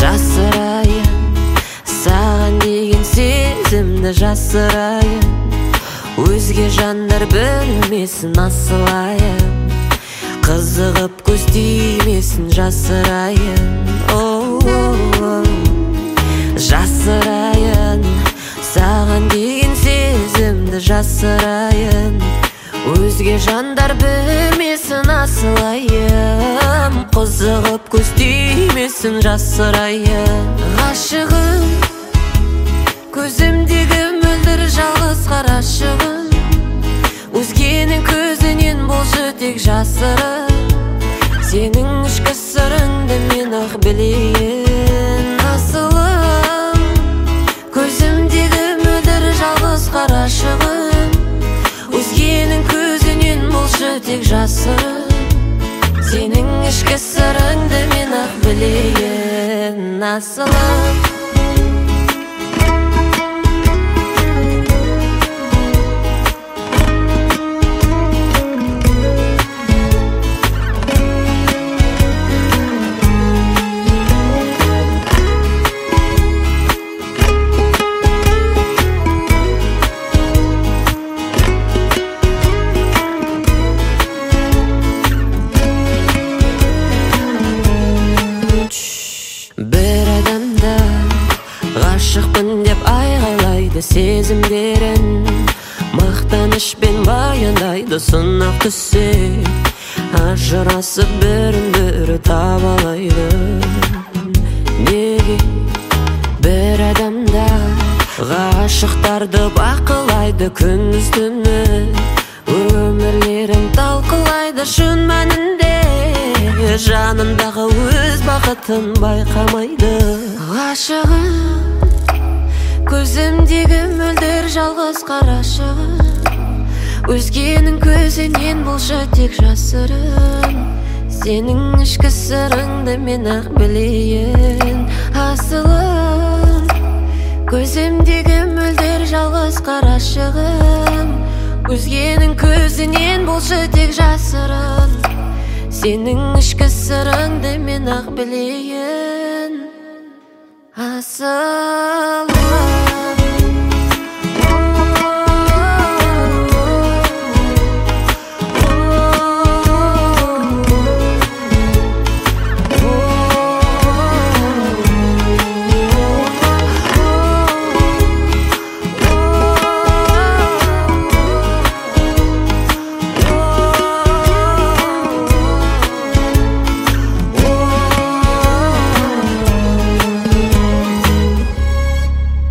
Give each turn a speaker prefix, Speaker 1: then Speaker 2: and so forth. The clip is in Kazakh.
Speaker 1: жасырайын, саған деген сезімді жасырайын, өзге жандар білмесін асылайын, қызығып көз тимесін жасырайын, жасырайын, саған деген сезімді жасырайын, өзге жандар білмесін асылайын, қызығып көз тимесін жасырайын. Ғашығым, көзімдегі мөлдір жалғыз қарашығым, өзгенің көзінен болшы тек жасырын, сенің ішкі сырыңды мен ақ білейін. Асылым, көзімдегі мөлдір жалғыз қарашығым, өзгенің көзінен болшы тек жасырын, сенің ішкі сырыңды мен ақ білейін. Асылым, бір адамда ғашықпын деп айғайлайды сезімдерін, мақтанышпен баяндайды сынақ түссе, ажырасып бірін-бірі табалайды. Неге бір адамда ғашықтарды бақылайды күндіз-түні, өмірлерін талқылайды шын мәнінде, жанындағы өз бақытын байқамайды. Ғашығым, көзімдегі мөлдір жалғыз қарашығым, өзгенің көзінен болшы тек жасырын, сенің ішкі сырыңды мен ақ білейін. Асылым, көзімдегі мөлдір жалғыз қарашығым, өзгенің көзінен болшы тек жасырын, сенің ішкі сырыңды мен ақ білейін. Асылым.